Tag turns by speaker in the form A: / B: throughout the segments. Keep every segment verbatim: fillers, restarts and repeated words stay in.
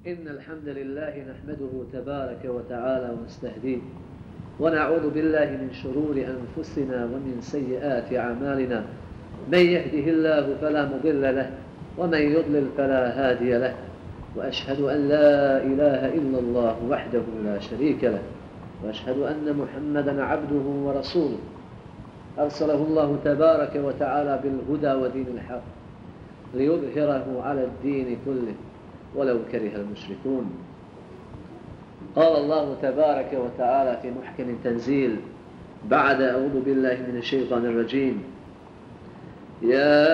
A: إن الحمد لله نحمده تبارك وتعالى ونستهديه ونعوذ بالله من شرور أنفسنا ومن سيئات أعمالنا. من يهده الله فلا مضل له ومن يضلل فلا هادي له، وأشهد أن لا إله إلا الله وحده لا شريك له، وأشهد أن محمدا عبده ورسوله أرسله الله تبارك وتعالى بالهدى ودين الحق ليظهره على الدين كله ولو كره المشركون. قال الله تبارك وتعالى في محكم تنزيل بعد أعوذ بالله من الشيطان الرجيم: يا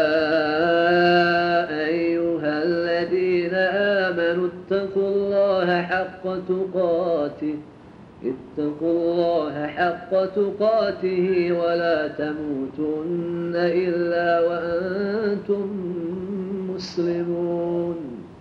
A: أيها الذين آمنوا اتقوا الله حق تقاته اتقوا الله حق تقاته ولا تموتن إلا وأنتم مسلمون.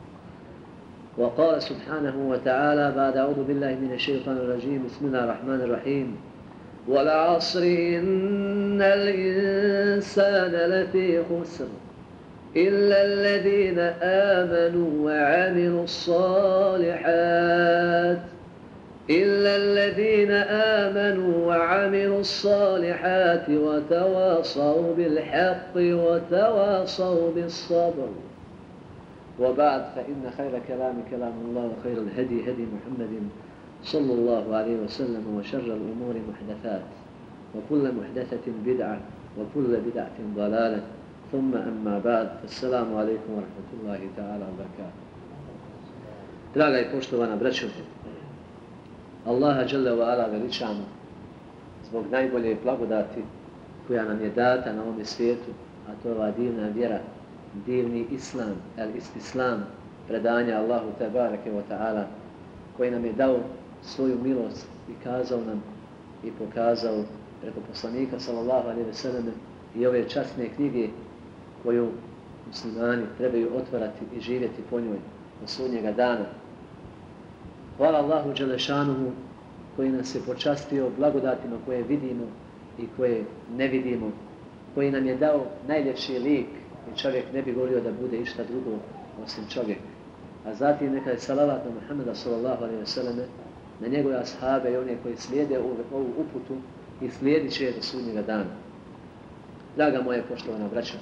A: وقال سبحانه وتعالى بعد أعوذ بالله من الشيطان الرجيم: بسم الله الرحمن الرحيم: والعصر إن الإنسان لفي خسر إلا الذين آمنوا وعملوا الصالحات إلا الذين آمنوا وعملوا الصالحات وتواصوا بالحق وتواصوا بالصبر. وبعد، فإن خير كلام كلام الله، وخير الهدي هدي محمد صلى الله عليه وسلم، وشر الأمور محدثات، وكل محدثة بدعة، وكل بدعة ضلالة، ثم أما بعد. السلام عليكم ورحمة الله تعالى وبركاته. Draga i poštovana braćo, Allaha dželle ve ala veličamo zbog najbolje blagodati koja nam je data na ovom svijetu, a to je ova divna vjera, divni islam, el istislam, predanja Allahu tebareke ve ta'ala, koji nam je dao svoju milost i kazao nam i pokazao preko poslanika sallallahu alejhi ve sellem i ove časne knjige koju muslimani trebaju otvarati i živjeti po njoj do sudnjega dana. Hvala Allahu dželešanuhu koji nas je počastio blagodatima koje vidimo i koje ne vidimo, koji nam je dao najljepši lik i čovjek ne bi volio da bude išta drugo osim čovjek. A zatim neka je salavat na Muhammeda sallallahu alejhi ve selleme, na njegove ashabe i one koji slijede ovu uputu i slijedit će do sudnjega dana. Draga moje poštovana braćo,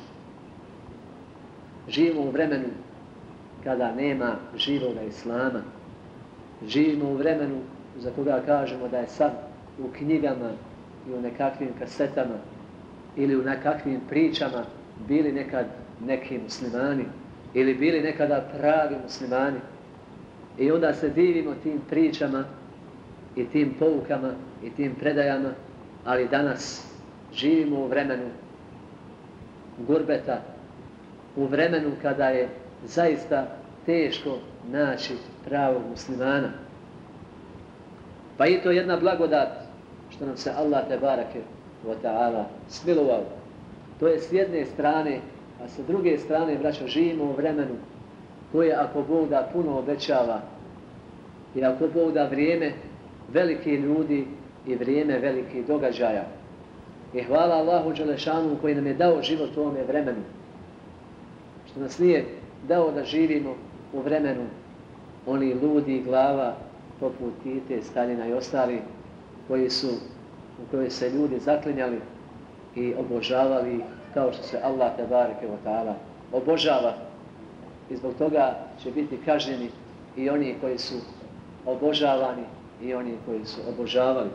A: živimo u vremenu kada nema živoga islama. Živimo u vremenu za koga kažemo da je sad u knjigama i u nekakvim kasetama ili u nekakvim pričama bili nekad neki muslimani ili bili nekada pravi muslimani. I onda se divimo tim pričama i tim poukama i tim predajama, ali danas živimo u vremenu gurbeta, u vremenu kada je zaista teško naći pravog muslimana. Pa i to jedna blagodat što nam se Allah tebareke ve ta'ala smilovao. To je s jedne strane, a sa druge strane, braćo, živimo u vremenu koje, ako Bog da, puno obećava i ako Bog da, vrijeme veliki ljudi i vrijeme velikih događaja. I hvala Allahu dželešanu koji nam je dao život u ovome vremenu, što nas nije dao da živimo u vremenu oni ludi glava poput Tite, Staljina i ostali koji su, u kojoj se ljudi zaklinjali i obožavali kao što se Allah tebareke ve ta'ala obožava. I zbog toga će biti kažnjeni i oni koji su obožavani i oni koji su obožavali.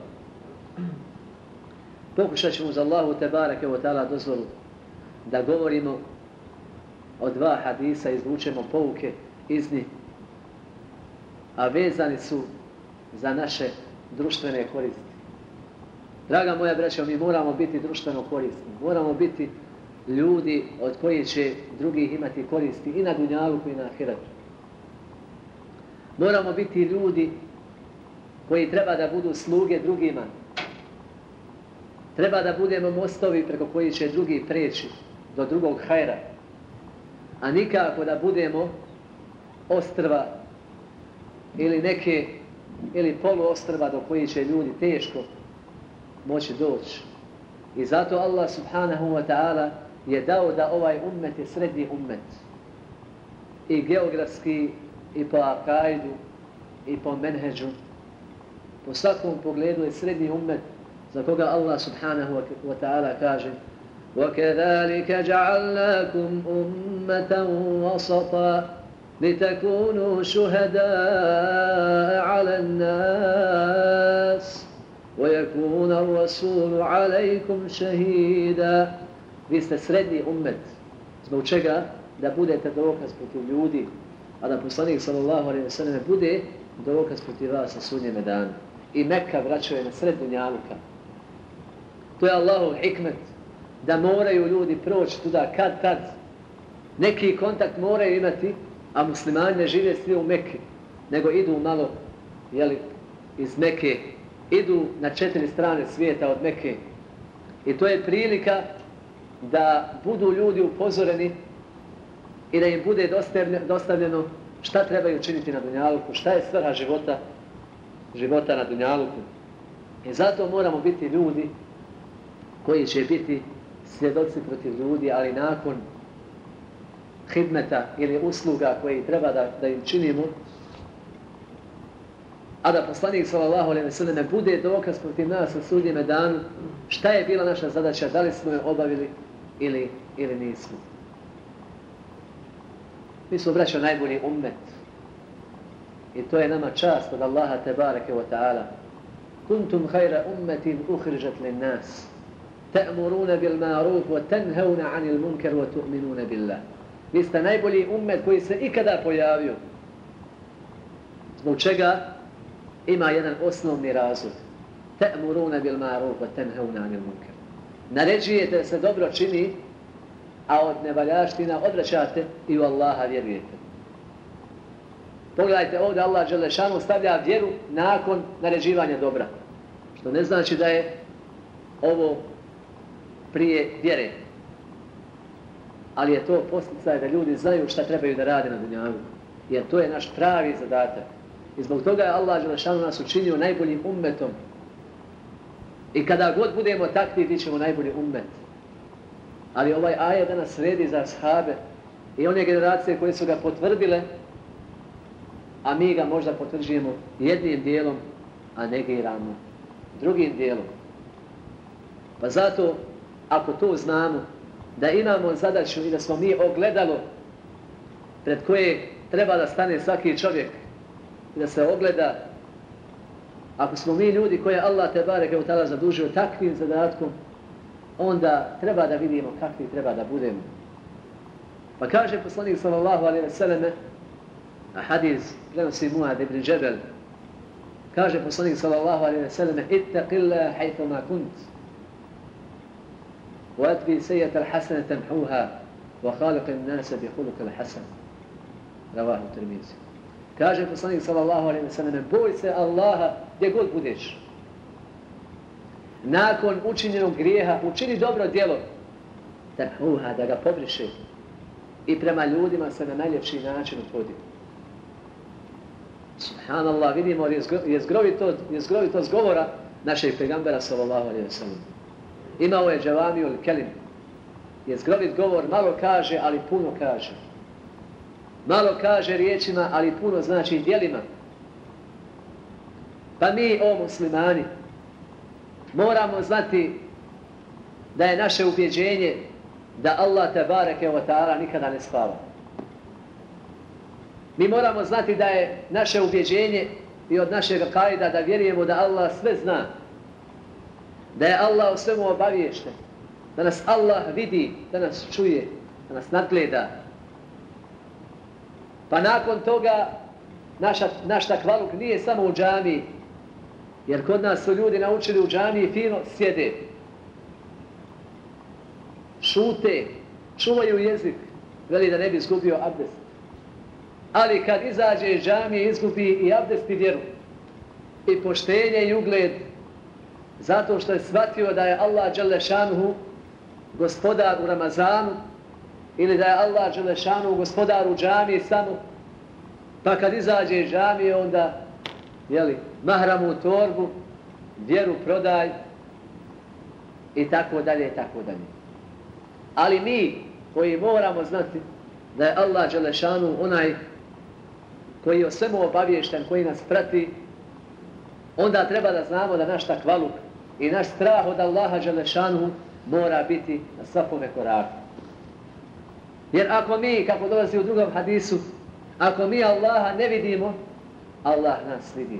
A: Pokušat ćemo za Allahu tebareke ve ta'ala dozvolu da govorimo o dva hadisa, izvučemo pouke iz njih, a vezani su za naše društvene koristi. Draga moja braćo, mi moramo biti društveno korisni, moramo biti ljudi od kojih će drugih imati koristi i na dunjaluku i na ahiretu. Moramo biti ljudi koji treba da budu sluge drugima. Treba da budemo mostovi preko koji će drugi preći do drugog hajra, a nikako da budemo ostrva ili neke ili poluostrva do koji će ljudi teško moći doći. I zato Allah subhanahu wa ta'ala je dao da ovaj ummet je srednji ummet. I geografski, i po akaidu, i po menheđu. Po svakom pogledu je srednji ummet za koga Allah subhanahu wa ta'ala kaže وَكَذَلِكَ جَعَلْنَاكُمْ أُمَّةً وَسَطًا لِتَكُونُوا شُهَدَاءَ عَلَى النَّاسِ وَيَكُونَ الرَّسُولُ عَلَيْكُمْ شَهِيدًا. Vi ste srednji ummet. Zbog čega? Da budete dokaz protiv ljudi, a da poslanik sallallahu alejhi ve sellem bude dokaz protiv vas na sudnjem danu. I Mekka vraćaju na sred dunjaluka. To je Allahov hikmet, da moraju ljudi proći tuda kad tad. Neki kontakt moraju imati, a muslimani ne žive svi u Mekki, nego idu malo jeli, iz Mekke, idu na četiri strane svijeta od Mekke. I to je prilika da budu ljudi upozoreni i da im bude dostavljeno šta trebaju činiti na dunjaluku, šta je svrha života, života na dunjaluku. I zato moramo biti ljudi koji će biti svjedoci protiv ljudi, ali nakon hidmeta ili usluga koji treba da, da im činimo, a da poslanik sallallahu alejhi ve sellem ne bude dokaz protiv nas na sudnjem danu šta je bila naša zadaća, da li smo je obavili ili, ili nismo. Mi smo, braćo, najbolji ummet. I to je nama čast od Allaha tebareke wa ta'ala. Kuntum khayra ummetin ukhrijat lin nas. Ta'muruna bil ma'ruf wa tanhauna 'anil munkar wa tu'minuna billah. Vi ste najbolji ummet koji se ikada pojavio. Zbog čega ima jedan osnovni razlog. Ta'muruna bil ma'ruf wa tanhauna 'anil munkar. Naređujete da se dobro čini, a od nevaljaština odvraćate i u Allaha vjerujete. Pogledajte ovdje, Allah dželešanu stavlja vjeru nakon naređivanja dobra. Što ne znači da je ovo prije vjere. Ali je to posticaj da ljudi znaju šta trebaju da rade na dunjalu. Jer to je naš pravi zadatak. I zbog toga je Allah dželešanu nas učinio najboljim ummetom. I kada god budemo takvi, bit ćemo najbolji ummet. Ali ovaj ajet danas vredi za ashabe i one generacije koje su ga potvrdile, a mi ga možda potvrđujemo jednim dijelom, a negiramo drugim dijelom. Pa zato, ako to znamo, da imamo zadaću i da smo mi ogledalo pred koje treba da stane svaki čovjek i da se ogleda, ako smo mi ljudi koje Allah tebareke ve ta'ala zadužio takvim zadatkom, onda treba da vidimo kakvi treba da budemo. Pa kaže poslanik sallallahu alejhi ve selleme, a hadis prenosi Muad ibn Džebel, kaže poslanik sallallahu alejhi ve selleme, ittaqillaha haythuma kunt, wa atbi sayyi'ata al-hasana tamhuha, wa khaliq an-nasa bi khuluqin hasan. Ravahu Tirmizi. Kaže poslanik sallallahu alejhi ve selleme, boj se Allaha gdje god budeš. Nakon učinjenog grijeha učini dobro djelo, tamhuha, da ga pobriše i prema ljudima se na najljepši način utvodi. Subhanallah, vidimo jezgrovitost govora našeg pejgambera sallallahu alejhi ve sellem. Imao je džavamiul kelim. Jezgrovit govor, malo kaže, ali puno kaže. Malo kaže riječima, ali puno znači djelima. Pa mi, o muslimani, moramo znati da je naše ubjeđenje da Allah tebareke ve ta'ala nikada ne spava. Mi moramo znati da je naše ubjeđenje i od našeg kaida da vjerujemo da Allah sve zna. Da je Allah o svemu obaviješten. Da nas Allah vidi, da nas čuje, da nas nadgleda. Pa nakon toga naša, naš takvaluk nije samo u džamiji. Jer kod nas su ljudi naučili u džamiji fino sjede. Šute, čuvaju jezik, veli da ne bi izgubio abdest. Ali kad izađe iz džamije, izgubi i abdest i vjeru. I poštenje i ugled. Zato što je shvatio da je Allah dželešanuhu gospodar u Ramazanu. Ili da je Allah dželešanuhu gospodar u džamiji samo. Pa kad izađe iz džamije, onda jeli, mahramu u torbu, vjeru prodaj i tako dalje i tako dalje. Ali mi koji moramo znati da je Allah dželešanu onaj koji je o svemu obaviješten, koji nas prati, onda treba da znamo da naš takvaluk i naš strah od Allaha Đelešanu mora biti na svakome koraku. Jer ako mi, kako dolazi u drugom hadisu, ako mi Allaha ne vidimo, Allah nas vidi.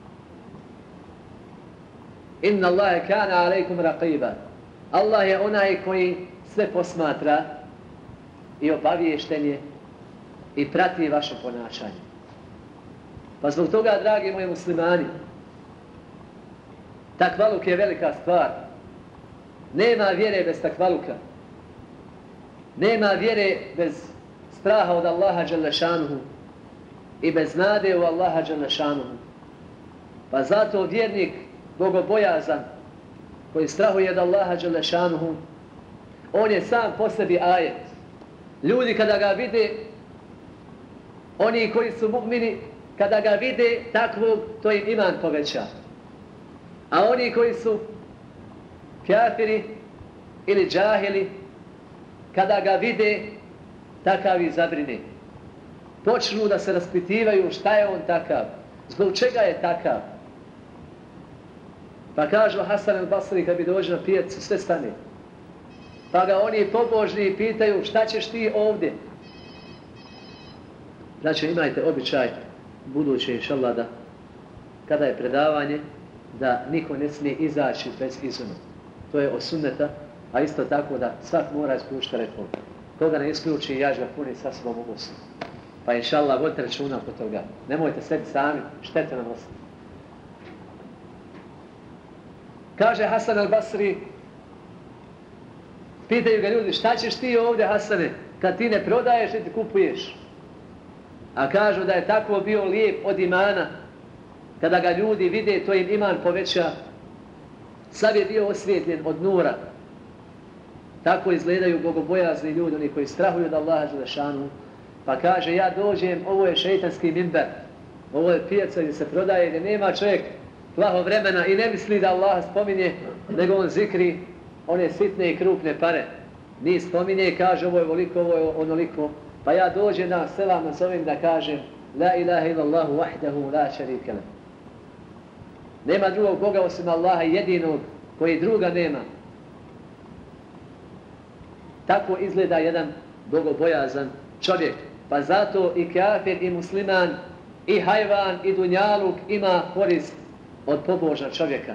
A: Inna Allahe kana alejkum raqiba. Allah je onaj koji sve posmatra i obaviješten je i prati vaše ponašanje. Pa zbog toga, dragi moji muslimani, takvaluk je velika stvar. Nema vjere bez takvaluka. Nema vjere bez straha od Allaha Đelešanuhu i bez nade u Allaha Đelešanuhu. Pa zato vjernik bogobojazan koji strahuje od Allaha Đelešanuhu, on je sam po sebi ajet. Ljudi kada ga vide, oni koji su mu'mini, kada ga vide takvog, to im iman poveća. A oni koji su kafiri ili džahili, kada ga vide, takav ih zabrine. Počnu da se raspitivaju šta je on takav, zbog čega je takav. Pa kažu Hasan el-Basri kad bi dođe na pijacu, sve stane. Pa ga oni pobožni pitaju šta ćeš ti ovdje. Znači imajte običaj buduće inšallah da kada je predavanje da niko ne smije izaći bez izuma. To je od sunneta, a isto tako da svak mora isključiti telefon. Koga ne isključi, ja ću ga puni sa sobom u gostu. Pa inšallah vodite računa oko toga. Nemojte sebi sami štete nanositi. Kaže Hasan al-Basri, pitaju ga ljudi, šta ćeš ti ovdje, Hasane, kad ti ne prodaješ i ti kupuješ? A kažu da je tako bio lijep od imana, kada ga ljudi vide, to im iman poveća. Sav je bio osvjetljen od nura. Tako izgledaju bogobojazni ljudi, oni koji strahuju od Allaha Đelešanu. Pa kaže, ja dođem, ovo je šeitanski mimber, ovo je pijaca gdje se prodaje, gdje nema čovjek plaho vremena i ne misli da Allah spominje, nego on zikri one sitne i krupne pare. Ni spominje, kaže ovo je ovoliko, ovo je onoliko. Pa ja dođem da selam nazovem da kažem la ilaha illallahu wahdahu la šarika leh. Nema drugog Boga osim Allaha jedinog koji druga nema. Tako izgleda jedan bogobojazan čovjek. Pa zato i kafir i musliman i hajvan i dunjaluk ima korist od pobožna čovjeka.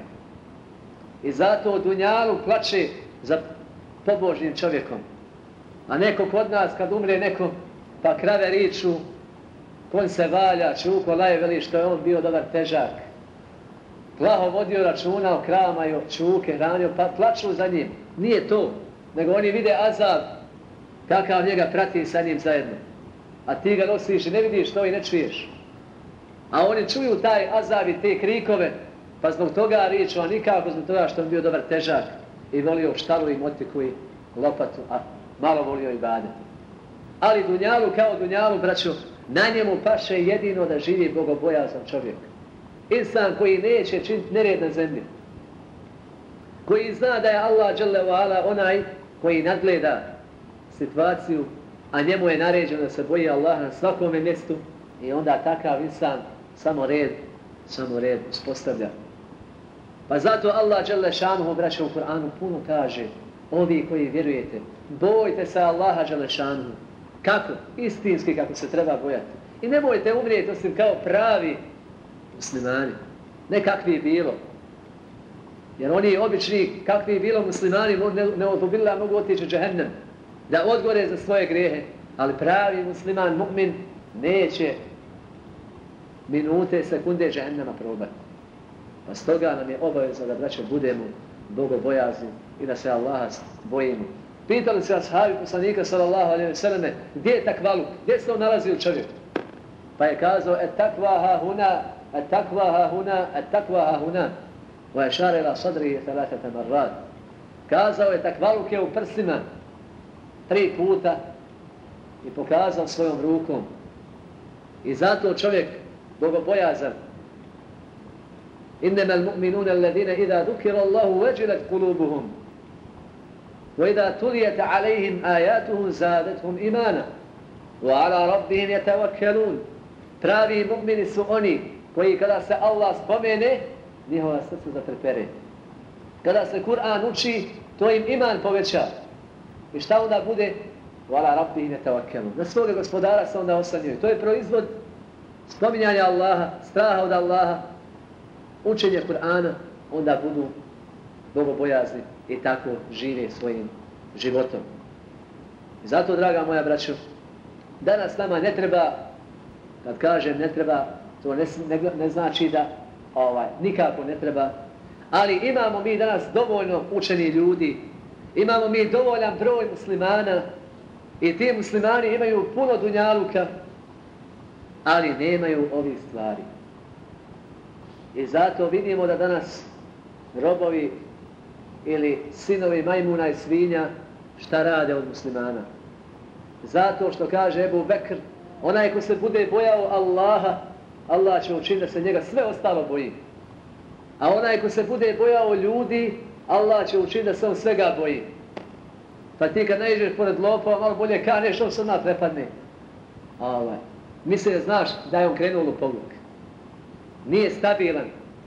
A: I zato dunjaluk plače za pobožnim čovjekom. A neko kod nas kad umre neko, pa krave riču, konj se valja, čuko laje, veli što je on bio dobar težak. Plaho vodio računa o krama i o čuke, hranio, pa plaču za njim. Nije to, nego oni vide azab, kakav njega prati sa njim zajedno. A ti ga nosiš i ne vidiš to i ne čuješ. A oni čuju taj azab i te krikove, pa zbog toga riču, a nikako zbog toga što on bio dobar težak i volio štalu i motiku i lopatu, a malo volio i bade. Ali dunjalu kao dunjalu, braćo, na njemu paše jedino da živi bogobojazan čovjek. Insan koji neće činiti nered na zemlji. Koji zna da je Allah dželle ve ala onaj koji nadgleda situaciju, a njemu je naređeno da se boji Allaha na svakome mjestu i onda takav insan samo red, samo red uspostavlja. Pa zato Allah dželle šanuhu, braćo, u Kur'anu puno kaže, ovi koji vjerujete, bojte se Allaha dželle šanuhu. Kako? Istinski kako se treba bojati. I nemojte umrijeti osim kao pravi muslimani. Ne kakvi bilo. Jer oni obični kakvi bilo muslimani neodobila mogu otići u džehennem. Da odgore za svoje grijehe. Ali pravi musliman, mu'min, neće minute, sekunde džehennema probati. Pa stoga nam je obavezno da, braće, budemo bogobojazni i da se Allaha bojimo. Pitali se ashabi poslanika sallallahu alejhi ve selleme, gdje je takvaluk, gdje se on nalazi u čovjeku? Pa je kazao, et takva ha huna, et takva ha huna, et takva ha huna. Wa ashara ila sadrihi thalathata marrat. Kazao je, takvaluk je u prsima tri puta i pokazao svojom rukom. I zato čovjek bogobojazan. Innama al-mu'minuna alladhina idha dhukira Allahu wajilat qulubuhum. وإذا تليت عليهم آياته زادتهم إيمانا وعلى ربهم يتوكلون. Pravi mu'mini su oni koji kada se Allah spomene, njihova srca zatrepere. Kada se Kur'an uči, to im iman poveća. I šta onda bude? Vala rabbi ne tavakkelu. Na svoga gospodara se onda oslanjaju. To je proizvod spominjanja Allaha, straha od Allaha, učenje Kur'ana, onda budu bogobojazni i tako žive svojim životom. I zato, draga moja braćo, danas nama ne treba, kad kažem ne treba, to ne, ne, ne znači da ovaj, nikako ne treba, ali imamo mi danas dovoljno učeni ljudi, imamo mi dovoljan broj muslimana i ti muslimani imaju puno dunjaluka, ali nemaju ovih stvari. I zato vidimo da danas robovi ili sinovi majmuna i svinja šta rade od muslimana. Zato što kaže Ebu Bekr, onaj ko se bude bojao Allaha, Allah će učiniti da se njega sve ostalo boji. A onaj ko se bude bojao ljudi, Allah će učiniti da se on svega boji. Pa ti kad naiđeš pored lopova, malo bolje kaneš, on se odmah prepadne. Ovaj. Misli da znaš da je on krenuo u pogluk. Nije stabilan.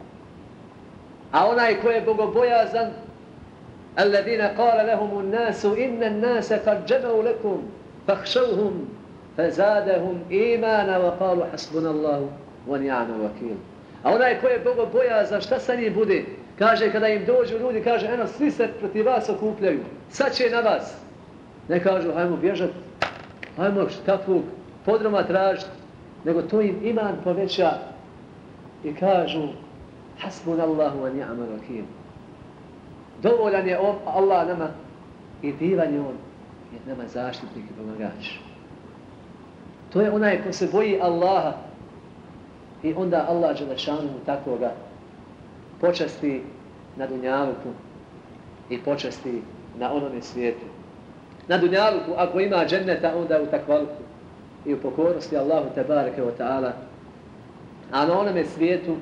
A: A onaj ko je bogobojazan, alladina qala lahumu nasu inna nase qad jama'u lakum fakhshawhum fazadahum imana wa qalu hasbunallahu wa ni'mal wakeel. A onaj ko je bogobojazan, šta sa njim bude? Kaže kada im dođu ljudi, kaže eno svi se protiv vas okupljaju. Sad će na vas. Ne kažu hajmo bježat, hajmo kakvog podroma tražiti, nego to im iman poveća i kažu hasbunallahu wa ni'mal wakeel. Dovoljan je on, Allah nama i divan je on, je nama zaštitnik i pomagač. To je onaj ko se boji Allaha i onda Allah dželešanu takvoga počasti na dunjaluku i počasti na onome svijetu. Na dunjaluku ako ima dženneta onda u takvaluku i u pokornosti Allahu tebareke ve ta'ala, a na onome svijetu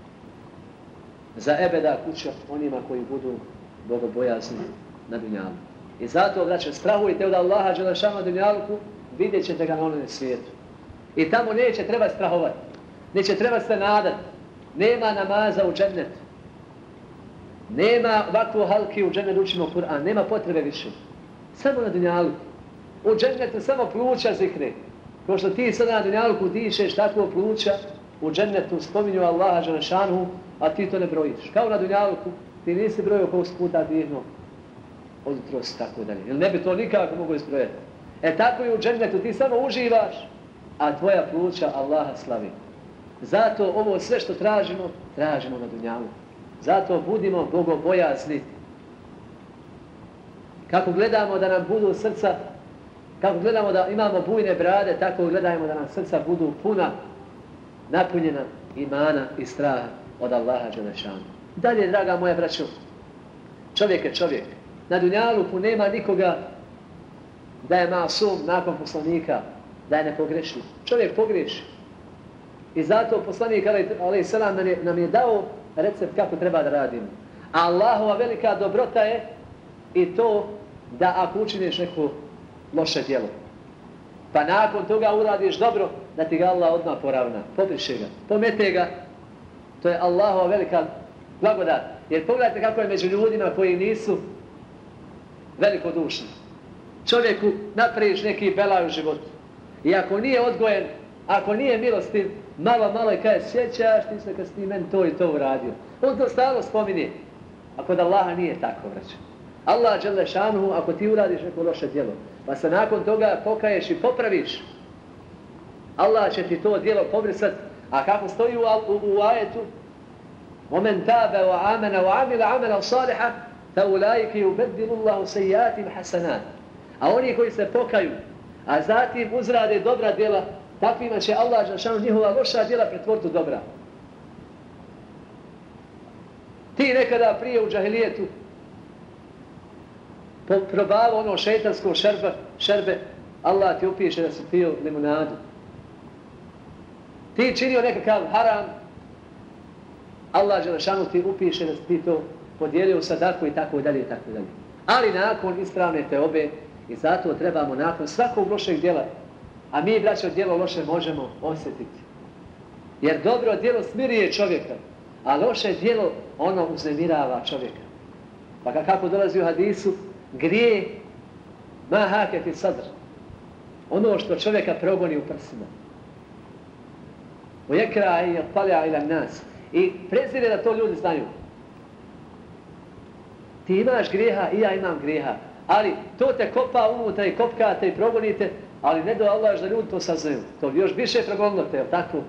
A: za ebeda kuća onima koji budu bogobojazni na dunjalu. I zato, braće, strahujte od Allaha dželešanu na dunjaluku, vidjet ćete ga na onome svijetu. I tamo neće treba strahovati, neće treba se nadati. Nema namaza u džennetu. Nema ovakvo halki u džennetu, učimo Kur'an, nema potrebe više. Samo na dunjaluku. U džennetu samo pluća zikre. Ko što ti sada na dunjaluku dišeš takvo pluća, u džennetu spominju Allaha dželešanu, a ti to ne brojiš. Kao na dunjaluku, ti nisi brojio koliko puta dirno od jutros tako dalje. Ili ne bi to nikako mogo izbrojati. E tako i u džennetu, ti samo uživaš, a tvoja pluća Allaha slavi. Zato ovo sve što tražimo, tražimo na dunjaluku. Zato budimo bogobojazni. Kako gledamo da nam budu srca, kako gledamo da imamo bujne brade, tako gledajmo da nam srca budu puna, napunjena imana i straha od Allaha dželešanu. Dalje, draga moja braćo, čovjek je čovjek. Na dunjaluku nema nikoga da je masum nakon poslanika, da je ne pogreši. Čovjek pogreši. I zato poslanik alejhi selam nam je, nam je dao recept kako treba da radimo. A Allahova velika dobrota je i to da ako učiniš neko loše djelo, pa nakon toga uradiš dobro, da ti ga Allah odmah poravna, pobriše ga, pomete ga, to je Allahova velika blagodat. Jer pogledajte kako je među ljudima koji nisu velikodušni. Čovjeku napraviš neki belaj u životu. I ako nije odgojen, ako nije milostiv, malo, malo i kaže, sjećaš ti se kad si meni to i to uradio. On to stalno spominje. A kod Allaha nije tako, braće. Allah dželešanuhu, ako ti uradiš neko loše djelo, pa se nakon toga pokaješ i popraviš, Allah će ti to djelo pobrisati. A kako stoji u, u, u ajetu, وَمَنْ تَابَ وَعَمَنَ وَعَمِلَ عَمَلًا صَالِحًا فَأُولَٰئِكَ يُبَدِّلُ اللَّهُ سَيِّئَاتِهِمْ حَسَنَاتٍ. A oni koji se pokaju, a zatim uzrade dobra djela, takvima će Allah dželešanuhu njihova loša djela pretvoriti u dobra. Ti nekada prije u džahilijetu probavao ono šeitansko šerbe, šerbe, Allah ti upiše da si pio limunadu. Ti činio nekakav haram, Allah dželešanu ti upiše da si ti to podijelio sadaku i tako dalje i tako dalje. Ali nakon ispravne teobe, i zato trebamo nakon svakog lošeg djela, a mi, braćo, djelo loše možemo osjetiti. Jer dobro djelo smiruje čovjeka, a loše djelo ono uznemirava čovjeka. Pa kako dolazi u hadisu, grije ma haketi sadr. Ono što čovjeka progoni u prsima. Ujekra i otpalja ila nas. I prezire da to ljudi znaju. Ti imaš grijeha i ja imam grijeha. Ali to te kopa unutra i kopkate i progonite, ali ne do Allah da ljudi to saznaju. To bi još više progonilo te, jel tako?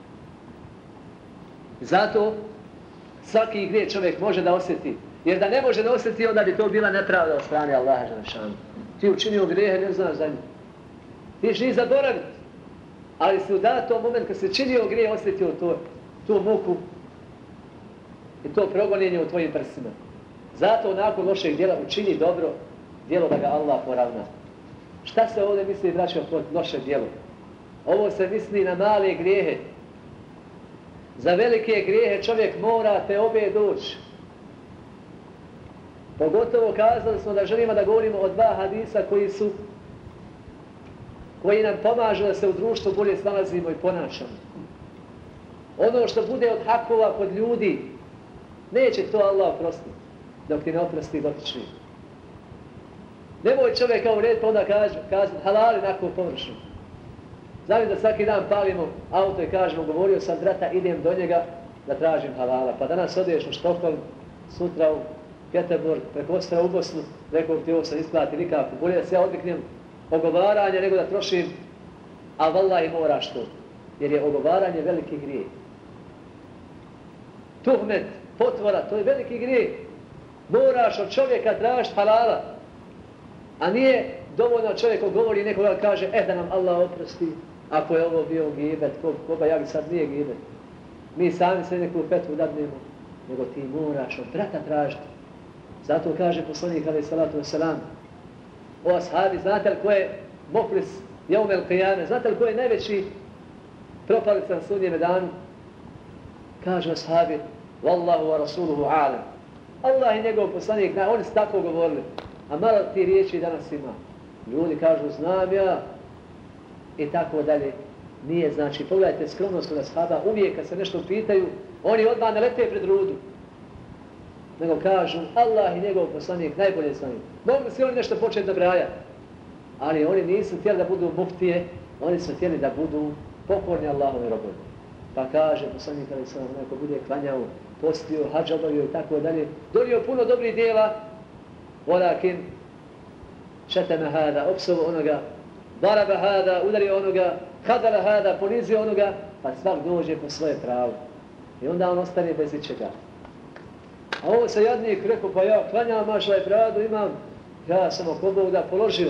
A: Zato svaki grijeh čovjek može da osjeti. Jer da ne može da osjeti, onda bi to bila nepravda od strane Allaha dželešanu. Ti učinio grijehe, ne znaš za njih. Ti želi zaboraviti. Ali si u datom moment kad si činio grije, osjetio to, tu muku i to progonjenje u tvojim prsima. Zato nakon lošeg djela učini dobro djelo da ga Allah poravna. Šta se ovdje misli, braćo, pod loše djelo? Ovo se misli na male grijehe. Za velike grijehe čovjek mora te obe doći. Pogotovo kazali smo da želimo da govorimo o dva hadisa koji su koji nam pomažu da se u društvu bolje snalazimo i ponašamo. Ono što bude od hakova kod ljudi, neće to Allah oprostiti, dok ti ne oprosti dotični. Nemoj čovjeka urediti pa onda kaže, kaže halali nakon površno. Znam da svaki dan palimo auto i kažemo, govorio sam brata, idem do njega da tražim halala. Pa danas odeš u Štokholm, sutra u Göteborg, preko ostra u Bosnu, rekao ti ovo se isplati nikako. Bolje da se ja odviknem ogovaranje nego da trošim, a vallahi moraš to. Jer je ogovaranje veliki grijeh. Tuhmet, potvora, to je veliki grijeh. Moraš od čovjeka tražiti halala. A nije dovoljno čovjek govori nekoga kaže, eh da nam Allah oprosti, ako je ovo bio gibet, ko, koga ja bi sad nije gibet. Mi sami se neku petvu dadnemo, nego ti moraš od brata tražiti. Zato kaže poslanik alejhi salatu vesselam, o ashabi, znate li ko je muflis jeumel qiyame, znate li ko je najveći propalica na sudnjem danu? Kaže ashabi, wallahu wa rasuluhu alim. Allah i njegov poslanik, oni su tako govorili. A malo ti riječi danas ima. Ljudi kažu, znam ja, i tako dalje. Nije, znači, pogledajte skromnost kod ashaba, uvijek kad se nešto pitaju, oni odmah ne lete pred rudu. Nego kažu, Allah i njegov poslanik najbolje znaju. Mogu se oni nešto početi da braja. Ali oni nisu htjeli da budu muftije, oni su htjeli da budu pokorni Allahove robovi. Pa kaže poslanik alejhi selam, neko bude klanjao, postio, hadž obavio i tako dalje, donio puno dobrih djela, walakin šeteme hada, opsovo onoga, daraba hada, udario onoga, hadala hada, ponizio onoga, pa svak dođe po svoje pravo. I onda on ostane bez ičega. A ovo se jadnik rekao, pa ja klanjam, mašla je pravdu, imam, ja sam oko Boga položio.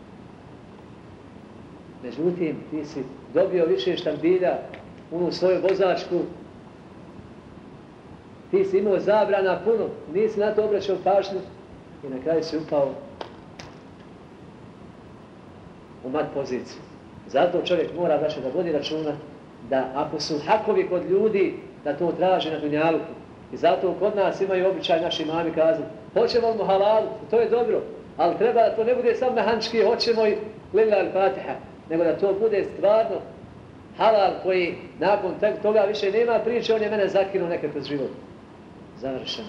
A: Međutim, ti si dobio više štambilja u svoju vozačku, ti si imao zabrana puno, nisi na to obraćao pažnju i na kraju si upao u mat poziciju. Zato čovjek mora da vodi računa da ako su hakovi kod ljudi, da to traže na dunjaluku. I zato kod nas imaju običaj naši mami kazati, hoćemo mu halalu, to je dobro, ali treba da to ne bude sam mehančki, hoćemo i lilla al-fatiha, nego da to bude stvarno halal koji nakon toga više nema priče, on je mene zakinuo nekad kroz život. Završeno.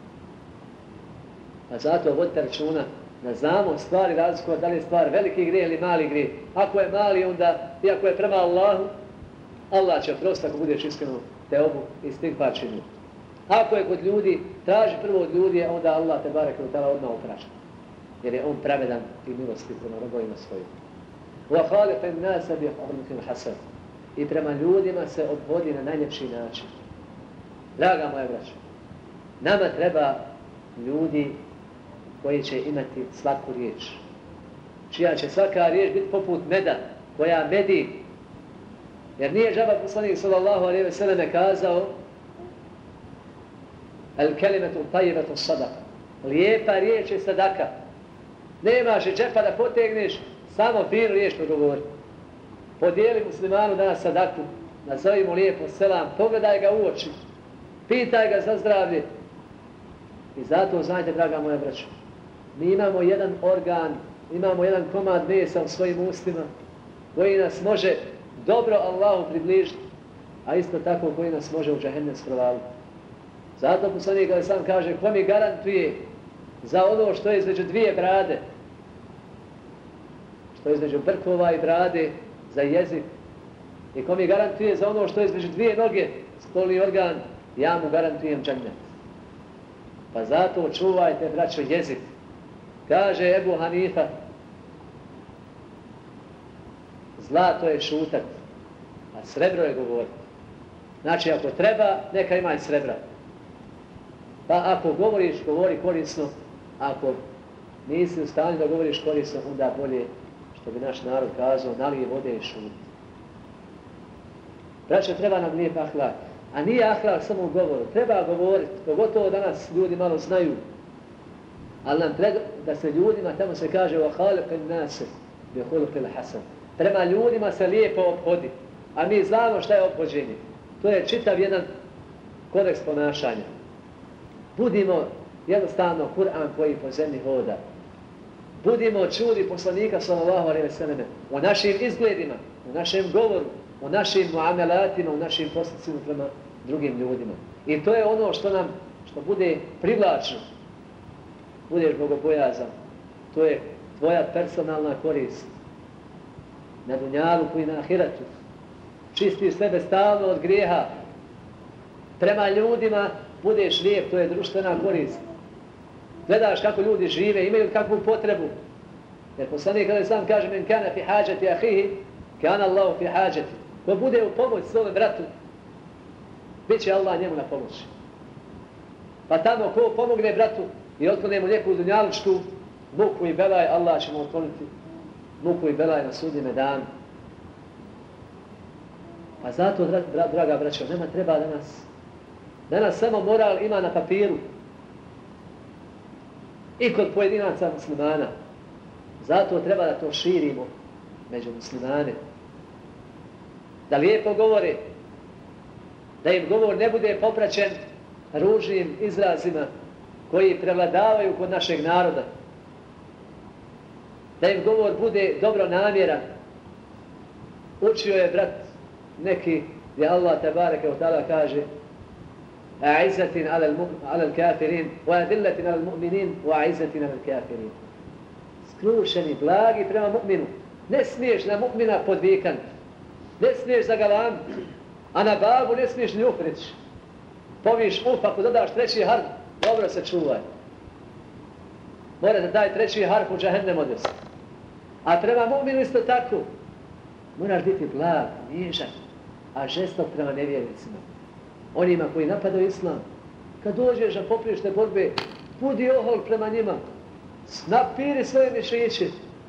A: Pa zato vodite računa da znamo stvari razlikovat, da li je stvar veliki grijeh ili mali grijeh. Ako je mali, onda, iako je prema Allahu, Allah će oprostiti ako budeš iskreno te obu i stigfar činiti. Ako je kod ljudi, traži prvo od ljudi, a onda Allah te barek u tala odmah oprašta. Jer je on pravedan i milosti prema robovima svojim. Wa khaliqin nasa bi khuluqin hasan. I prema ljudima se obhodi na najljepši način. Draga moja braćo, nama treba ljudi koji će imati slatku riječ. Čija će svaka riječ biti poput meda, koja medi. Jer nije džaba poslanik sallallahu alejhi ve selleme kazao al-kalimatu tayyibatu sadaqa. Lijepa riječ je sadaka. Nemaš džepa da potegneš, samo finu riječ progovori. Podijeli muslimanu danas sadaku, nazovi mu lijepo selam, pogledaj ga u oči, pitaj ga za zdravlje. I zato znajte, draga moja braćo, mi imamo jedan organ, imamo jedan komad mesa u svojim ustima koji nas može dobro Allahu približiti. a isto tako koji nas može u džehennem sprovaliti. Zato poslanik ali sam kaže, ko mi garantuje za ono što je između dvije brade, što je između brkova i brade, za jezik, i ko mi garantuje za ono što je između dvije noge, spolni organ, ja mu garantujem džennet. Pa zato čuvajte, braćo, jezik. Kaže Ebu Hanifa, zlato je šutat, a srebro je govoriti. Znači, ako treba, neka ima i srebra. Pa ako govoriš, govori korisno, ako nisi u stanju da govoriš korisno, onda bolje, što bi naš narod kazao, nalije vode i šuti. Braćo, treba nam lijep ahlak. A nije ahlak samo u govoru. Treba govoriti, pogotovo danas ljudi malo znaju. Ali nam treba da se ljudima, tamo se kaže وَحَالِقِ النَّاسِ بِحُلُقِ الْحَسَنِ. Prema ljudima se lijepo ophodi. A mi znamo šta je ophođenje. To je čitav jedan kodeks ponašanja. Budimo jednostavno Kur'an koji po zemlji hoda. Budimo čuli poslanika sallallahu alejhi ve selleme u našim izgledima, u našem govoru, u našim muamelatima, u našim postupcima prema drugim ljudima. I to je ono što nam, što bude privlačno. Budeš bogobojazan. To je tvoja personalna korist. Na dunjaluku i na ahiretu. Čistiš sebe stalno od grijeha. Prema ljudima budeš lijep, to je društvena korist. Gledaš kako ljudi žive, imaju kakvu potrebu. Jer poslanik kada sam kaže men kana fi hađati ahihi, kana Allahu fi hađati. Ko bude u pomoć svome bratu, bit će Allah njemu na pomoći. Pa tamo ko pomogne bratu i otklone mu neku dunjalučku muku i belaj, Allah će mu otkloniti muku i belaj na sudnjeme danu. A zato, dra, draga braćo, nema treba da nas, da nas samo moral ima na papiru i kod pojedinaca muslimana. Zato treba da to širimo među muslimane. Da lijepo govore, da im govor ne bude popraćen ružnim izrazima koji prevladavaju kod našeg naroda. Da im govor bude dobro namjeran. Učio je brat neki gdje Allah tebareke ve taala kaže a'izzatin 'ala al-kafirin wa adillatin 'ala al-mu'minin wa a'izzatin 'ala al-kafirin. Skrušeni, blagi prema mu'minu. Ne smiješ na mu'mina podvikan. Ne smiješ zagalamiti. A na babu ne smiješ ni uprići. Poviš uf, ako dodaš treći harf, dobro se čuvaj. Mora da daj treći harf u džahennem odvesti. A prema mu'minu isto tako. Moraš biti blag, nježan, a žestok prema nevjernicima. Onima koji napadaju islam. Kad dođeš na poprište borbe, budi ohol prema njima. Napiri svoje mišiće.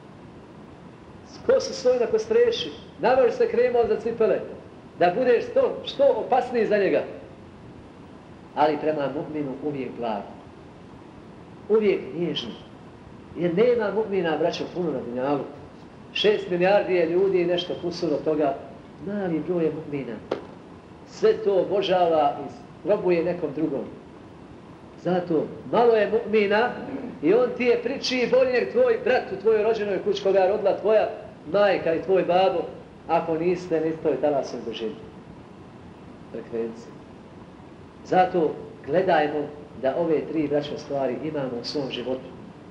A: Kosu svoju na kostreši. Navaži se kremom za cipele. Da budeš to, što opasniji za njega. Ali prema mu'minu uvijek blag. Uvijek nježan. Jer nema mu'mina, braćo, puno na dunjalu. Šest milijardi je ljudi i nešto kusuro toga. Mali broj je mu'mina. Sve to obožava i robuje nekom drugom. Zato malo je mu'mina i on ti je priči bolje nek tvoj brat u tvojoj rođenoj kući koga je rodila tvoja majka i tvoj babo, ako niste na istoj talasnoj dužini. Frekvencije. Zato gledajmo da ove tri braćne stvari imamo u svom životu.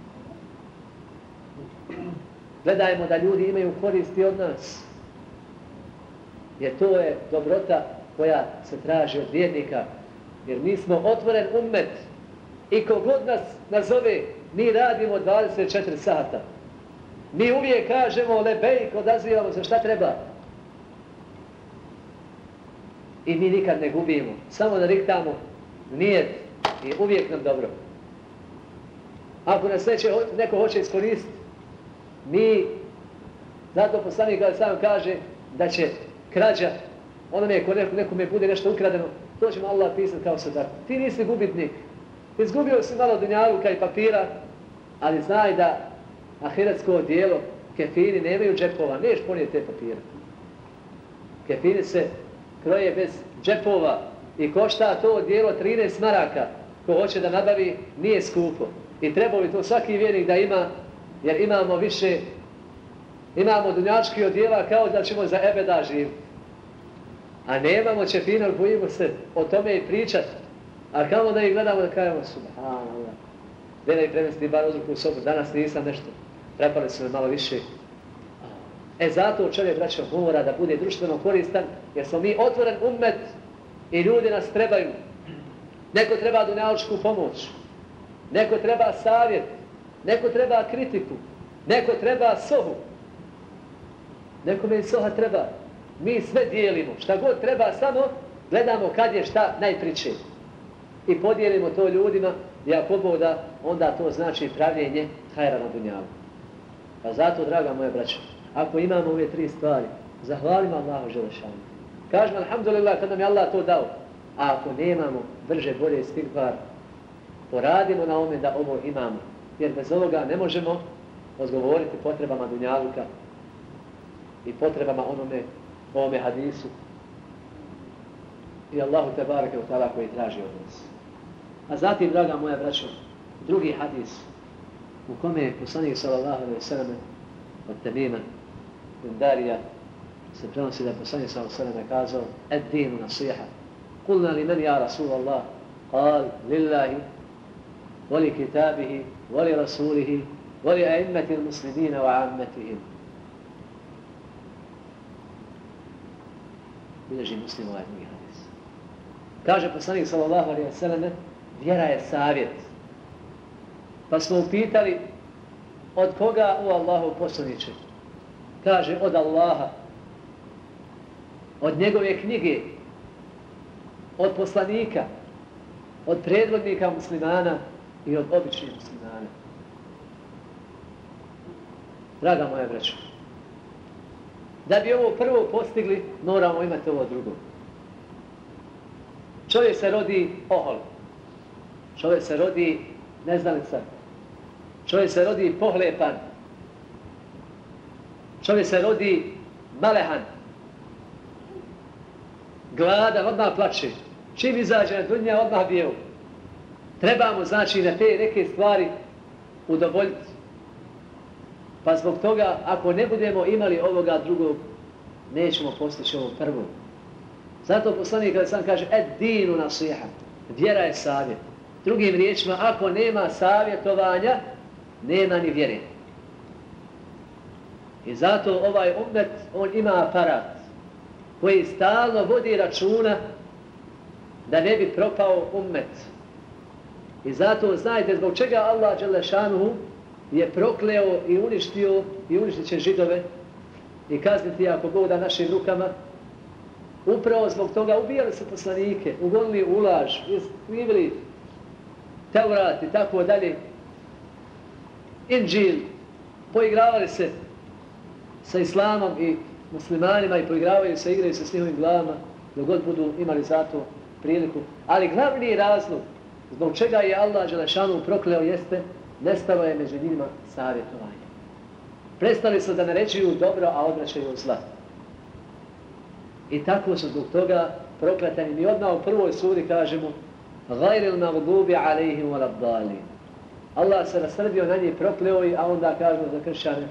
A: Gledajmo da ljudi imaju koristi od nas. Jer to je dobrota koja se traži od vjernika. Jer mi smo otvoren ummet. I kogod nas nazove, mi radimo dvadeset četiri sata. Mi uvijek kažemo lebejk, odazivamo se šta treba. I mi nikad ne gubimo. Samo da riktamo nijet i uvijek nam dobro. Ako nas neće, neko hoće iskoristiti, mi, zato poslanik kada sam kaže da će krađa, onome ko neko, nekome bude nešto ukradeno, to će mu Allah pisati kao sadaka. Ti nisi gubitnik. Izgubio si malo dunjaluka i papira, ali znaj da ahiretsko dijelo, kefini nemaju džepova, neš ponijeti te papire. Kefini se kroje bez džepova i košta to dijelo trinaest maraka. Ko hoće da nabavi, nije skupo. I treba bi to svaki vjernik da ima, jer imamo više, imamo dunjački odjela kao da ćemo za ebeda živjeti. A nemamo ćefina, bojimo se o tome i pričati. A kamo da ih gledamo da kažemo subhanallah. Gdje da ih premesti bar uzruku u sobu, danas nisam nešto, prepali su me malo više. E zato čovjek, braćo, mora da bude društveno koristan, jer smo mi otvoren ummet i ljudi nas trebaju. Neko treba dunjalučku pomoć, neko treba savjet, neko treba kritiku, neko treba sohu. Nekome i soha treba. Mi sve dijelimo, šta god treba, samo gledamo kad je šta najpriče. I podijelimo to ljudima i ako Bog da, onda to znači pravljenje hajra na dunjalu. Pa zato, draga moja braća, ako imamo ove tri stvari, zahvalimo Allahu Želešanu. Kažemo alhamdulillah kad nam je Allah to dao. A ako nemamo brže, bolje istigfar, poradimo na ome da ovo imamo. Jer bez ovoga ne možemo odgovoriti potrebama dunjaluka i potrebama onome, ovome hadisu i Allahu tebareke ve taala koji traži od nas. A zatim, draga moja braćo, drugi hadis u kome je poslanik sallallahu alejhi ve sellem od Temima bin Darija se prenosi da je poslanik sallallahu alejhi ve sellem kazao: "Ad-dinu nasiha." Kulna li men ja Rasulallah? Qal lillahi wa li kitabihi wa li rasulihi wa li a'immati al-muslimina wa ammatihim. Bilježi Muslim ovaj drugi hadis. Kaže poslanik sallallahu alejhi ve sellem: vjera je savjet. Pa smo upitali od koga, u Allahu poslaniče? Kaže od Allaha, od njegove knjige, od poslanika, od predvodnika muslimana i od običnih muslimana. Draga moja braćo, da bi ovo prvo postigli, moramo imati ovo drugo. Čovjek se rodi ohol. Čovjek se rodi neznalica. Čovjek se rodi pohlepan. Čovjek se rodi malehan. Gladan, odmah plače. Čim izađe na dunja, odmah bijel. Trebamo, znači, na te neke stvari udovoljiti. Pa zbog toga, ako ne budemo imali ovoga drugog, nećemo postići ovo prvo. Zato poslanik kada sam kaže ed-dinu nasiha, vjera je savjet. Drugim riječima, ako nema savjetovanja, nema ni vjere. I zato ovaj ummet, on ima aparat koji stalno vodi računa da ne bi propao ummet. I zato znajte zbog čega Allah dželle šanuhu je prokleo i uništio i uništit će Židove i kazniti ako Bog da našim rukama. Upravo zbog toga ubijali su poslanike, ugonili u laž, iskrivili Teurat i tako dalje, Inđil, poigravali se sa islamom i muslimanima i poigravaju se, igraju se s njihovim glavama, dok god budu imali za to priliku. Ali glavni razlog zbog čega je Allah dželešanu prokleo jeste nestalo je među njima savjetovanje. Prestali su da naređuju dobro, a odvraćaju zla. I tako su zbog toga prokletani. Mi odmah u prvoj suri kažemo gajril magdubi alejhim waladdallin. Allah se rasrdio na njih, prokleo ih, a onda kažemo za kršćane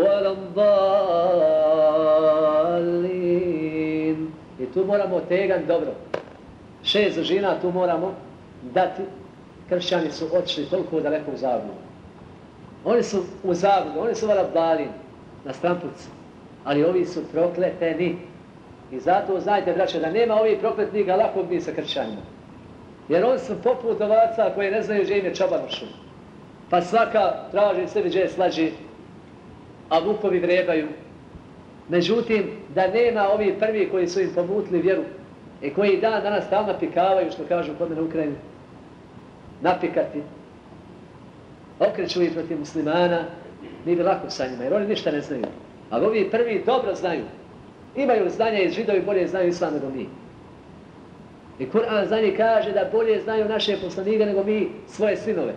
A: waladdallin. I tu moramo tegan dobro. Šest žina tu moramo dati. Kršćani su otišli toliko daleko u zabludu. Oni su u zabludu, oni su waladdallin na strampuci, ali ovi su prokleteni. I zato znajte, braće, da nema ovih prokletnika, lako bi sa kršćanima. Jer oni su poput ovaca koji ne znaju gdje im je čobanušu. Pa svaka traži sebi gdje je slađi, a vukovi vrebaju. Međutim, da nema ovih prvi koji su im pomutili vjeru i koji dan danas tamo napikavaju, što kažu kod mene u Ukrajini, napikati, okreću ih protiv muslimana, mi bi lako sa njima, jer oni ništa ne znaju. Ali ovi prvi dobro znaju. Imaju znanja iz Židovi, bolje znaju islam nego mi. I Kur'an za njih kaže da bolje znaju naše poslanike nego mi svoje sinove.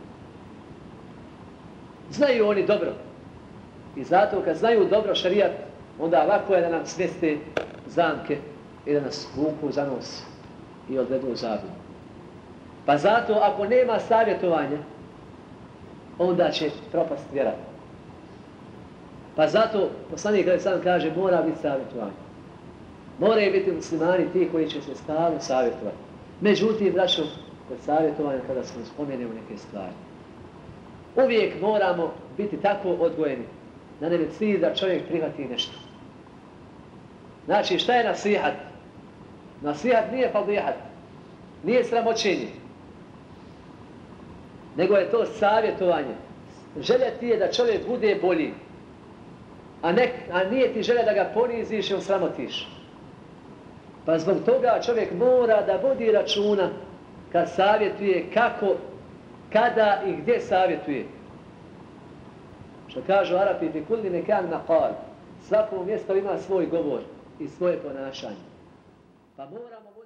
A: Znaju oni dobro. I zato kad znaju dobro šarijat, onda lako je da nam smjeste zamke i da nas vuku za nos i odvedu u zabludu. Pa zato ako nema savjetovanja, onda će propast vjera. Pa zato poslanik kada sam kaže mora biti savjetovanje. Moraju biti muslimani ti koji će se stalno savjetovati. Međutim, braćo, kod savjetovanja kada smo spomenuli neke stvari, uvijek moramo biti tako odgojeni da ne bi cilj da čovjek prihvati nešto. Znači, šta je nasihat? Nasihat nije fadihat, nije sramoćenje, nego je to savjetovanje. Želja ti je da čovjek bude bolji, a, ne, a nije ti želja da ga poniziš i osramotiš. Pa zbog toga čovjek mora da vodi računa kad savjetuje, kako, kada i gdje savjetuje. Što kažu Arapi, fi kulli mekan maqal, svako mjesto ima svoj govor i svoje ponašanje. Pa moramo